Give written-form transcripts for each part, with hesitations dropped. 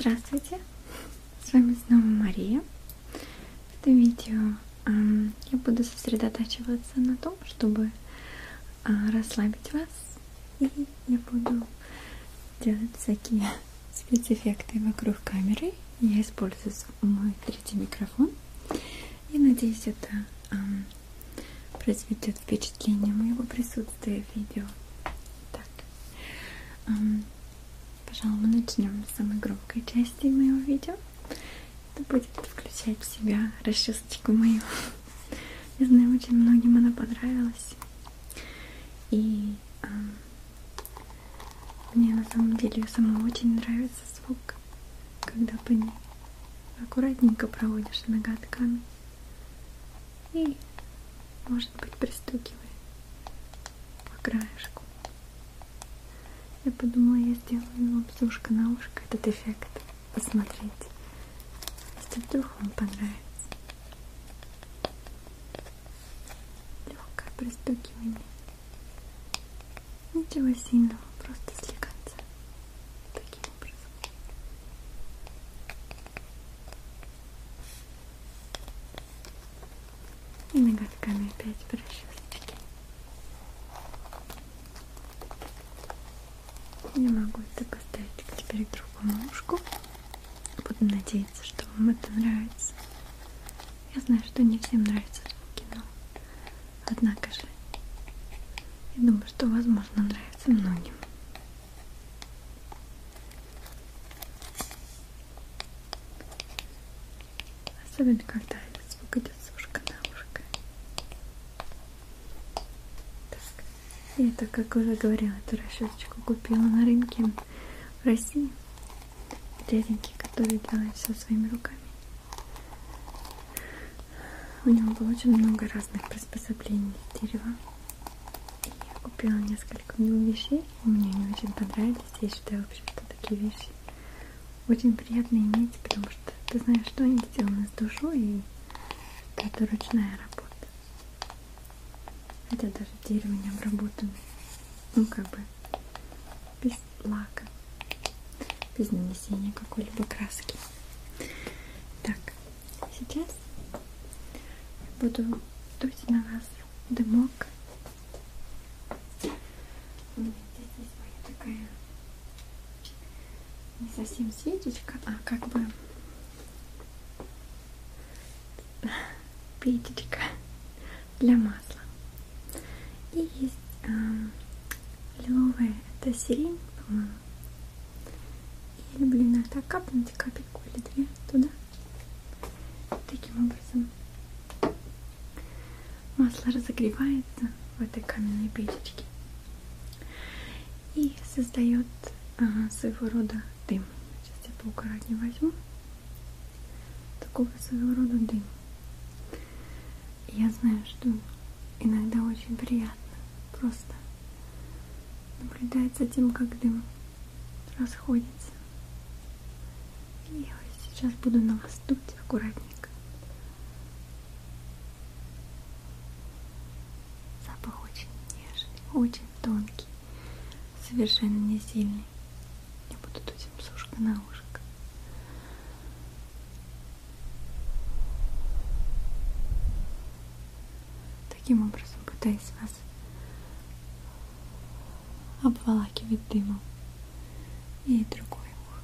Здравствуйте, с вами снова Мария. В этом видео я буду сосредотачиваться на том, чтобы расслабить вас, и я буду делать всякие спецэффекты вокруг камеры. Я использую мой третий микрофон и надеюсь, это произведет впечатление моего присутствия в видео. Так, пожалуй, мы начнем с самой громкой части моего видео. Это будет включать в себя расчесочку мою. Я знаю, очень многим она понравилась. И мне на самом деле самому очень нравится звук, когда по ней аккуратненько проводишь ноготками и, может быть, пристукивая по краешку. Я подумала, я сделаю вам с ушка на ушко этот эффект. Посмотрите, если вдруг вам понравится. Легкое пристукивание. Ничего сильного, просто слегонца. Таким образом. И ноготками опять по расчесочке. Я могу это поставить теперь к другому ушку. Буду надеяться, что вам это нравится. Я знаю, что не всем нравятся звуки, но однако же я думаю, что возможно нравится многим. Особенно когда звук идет с ушка на ушко. Так. И это, как уже говорила, эту расчесочку купила на рынке в России. Дяденьки, который делает все своими руками. У него было очень много разных приспособлений из дерева. И я купила несколько у него вещей. Мне они очень понравились. Я считаю вообще, что такие вещи очень приятно иметь, потому что ты знаешь, что они сделаны с душой, и что это ручная работа. Хотя даже дерево не обработано. Ну, как бы без лака, без нанесения какой-либо краски. Так, сейчас я буду дуть на вас дымок. У меня здесь моя такая не совсем свечечка, а как бы печечка для масла. И есть лиловая, это сирень, по-моему. Я люблю иногда капнуть капельку или две туда. Таким образом масло разогревается в этой каменной печечке и создает своего рода дым. Сейчас я поаккуратнее возьму. Такого своего рода дым. Я знаю, что иногда очень приятно просто наблюдать за тем, как дым расходится. И я сейчас буду на вас дуть аккуратненько. Запах очень нежный, очень тонкий, совершенно не сильный. Я буду дуть им с ушка на ушко. Таким образом пытаюсь вас обволакивать дымом. И другой ухо.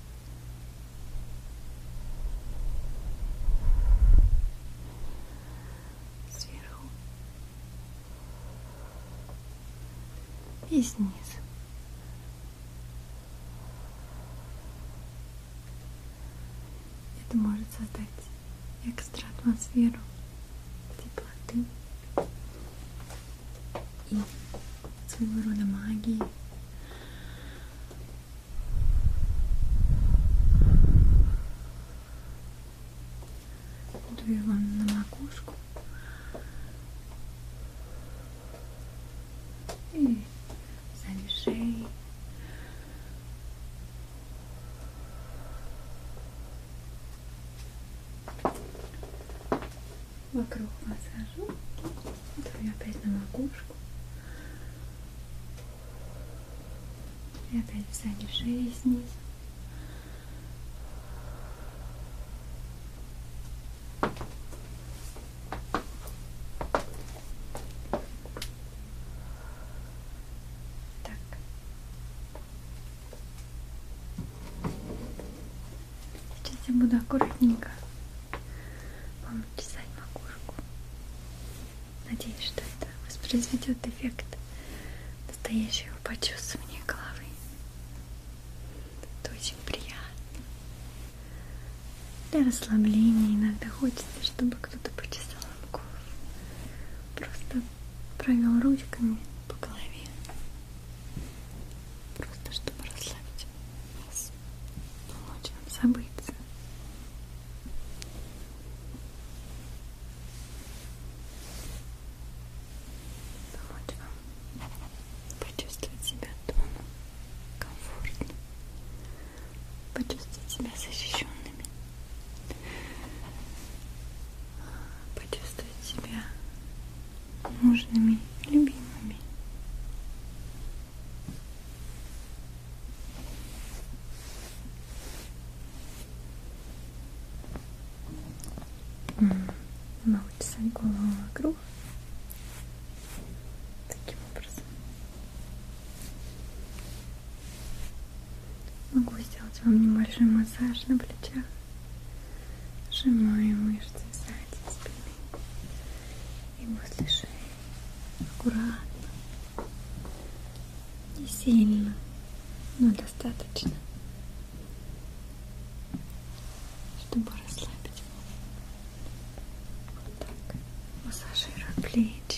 Сверху и снизу. Это может создать экстра атмосферу теплоты и своего рода магии. Дую вам на макушку и сзади шеи. Вокруг вас хожу, дую опять на макушку. И опять сзади шеи снизу. я буду аккуратненько вам чесать макушку. Надеюсь, что это воспроизведет эффект настоящего почувствования головы. Это очень приятно. Для расслабления иногда хочется, чтобы кто-то почесал вам голову. Просто провел ручками по голове. Просто чтобы расслабить вас, помочь вам забыться. Помочь вам почувствовать себя дома, комфортно, почувствовать себя защищенными, почувствовать себя нужными, любимыми. Могу чесать голову вокруг таким образом. Могу сделать вам небольшой массаж на плечах. Сжимаю мышцы сзади спины и возле шеи. Аккуратно, не сильно, но достаточно, чтобы расслабить. Вот так. Массажирую плечи.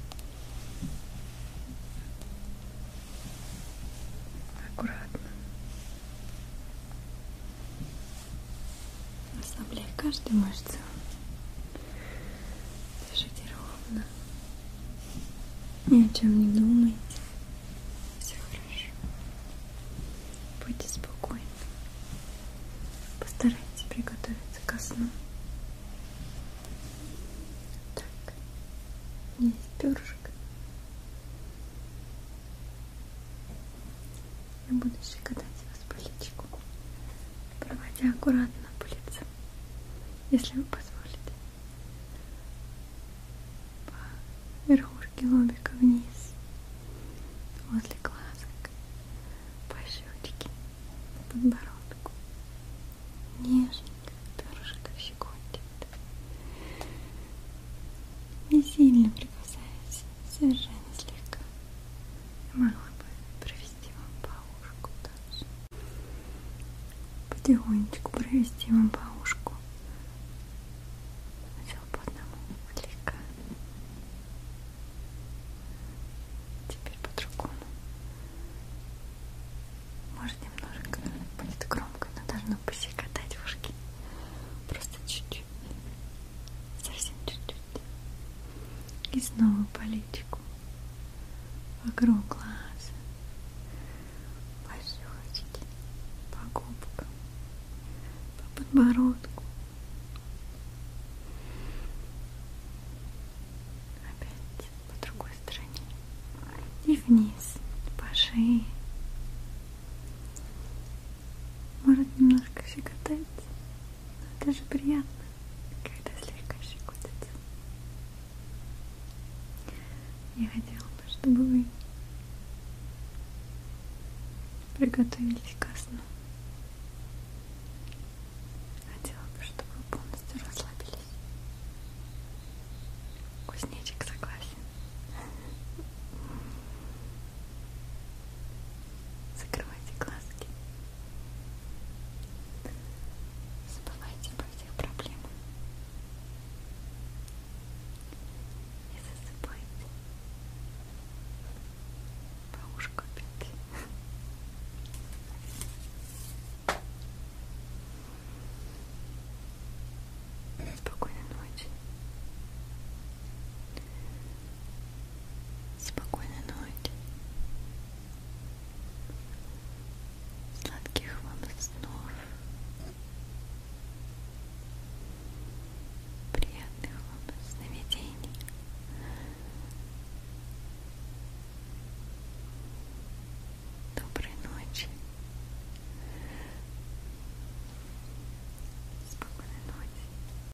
Аккуратно. Расслабляй каждую мышцу. Дышите ровно. Ни о чем не думайте. Все хорошо. Будьте спокойны. Постарайтесь приготовиться ко сну. Так. Есть перышек. Я буду щекотать вас по личику, проводя аккуратно по лицу, если вы позволите. По верхушке лобика вниз, возле глазок, по щечке, по подбородку. Нежненько перышко щекочет. Не сильно прикасаясь, совершенно слегка. Я могла бы провести вам по ушку также. Потихонечку провести вам по ушку. Сначала по одному, слегка. Теперь по другому. Может, немножко будет громко, но должно пощекотать ушки. Просто чуть-чуть. Совсем чуть-чуть. И снова по личику. Вокруг глаза. По щечке. По губкам. По подбородку. Опять по другой стороне. И вниз. По шее. Может немножко щекотать. Это же приятно, когда слегка щекотится. Я хотела бы, чтобы вы приготовились ко